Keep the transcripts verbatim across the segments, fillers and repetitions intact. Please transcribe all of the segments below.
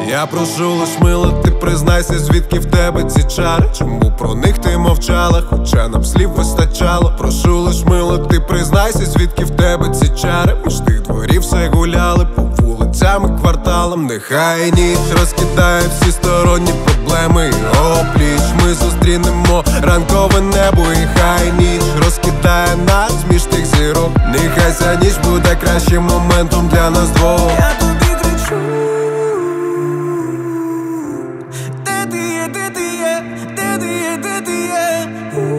Я прошу лиш мило, ти признайся, звідки в тебе ці чари? Чому про них ти мовчала, хоча нам слів вистачало? Прошу лиш мило, ти признайся, звідки в тебе ці чари? Ми ж тих дворів все гуляли по вулицям і кварталам. Нехай ніч розкидає всі сторонні проблеми і опліч ми зустрінемо ранкове небо. І хай ніч розкидає нас між тих зірок. Нехай ця ніч буде кращим моментом для нас двох. Я тобі кричу, де ти є, де ти є, де ти є, де ти є,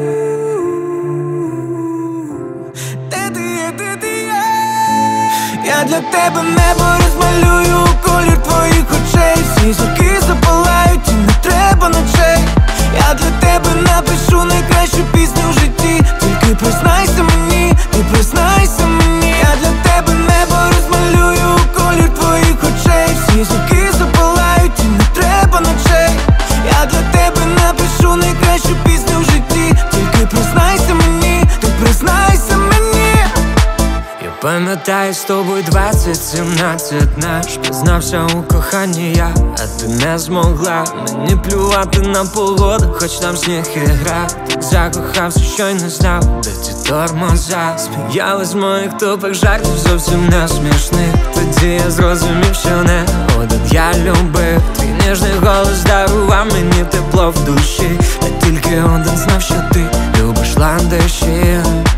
де ти є, де ти є. Я для тебе небо розмалюю у колір твоїх очей. Всі зірки запалають і не треба ночей. Я для тебе напишу найкращу пісню в житті. Тільки признайся мені, ти признайся мені. Я для тебе небо розмалюю у колір твоїх очей. Всі зірки запалають і не треба ночей. Я для тебе напишу найкращу пісню в житті. Тільки признайся мені, ти признайся мені. Я пам'ятаю з тобою двадцять сімнадцять наш. Признався у коханні я, а ти не змогла. Мені плювати на погоду, хоч там сніг і гра. Так закохався, що й не знав, де ті тормоза. Сміялись з моїх тупих жартів, зовсім не смішних. Тоді я зрозумів, що не один я любив. Твій ніжний голос дарував мені тепло в душі. Та тільки один знав, що ти любиш ландиші.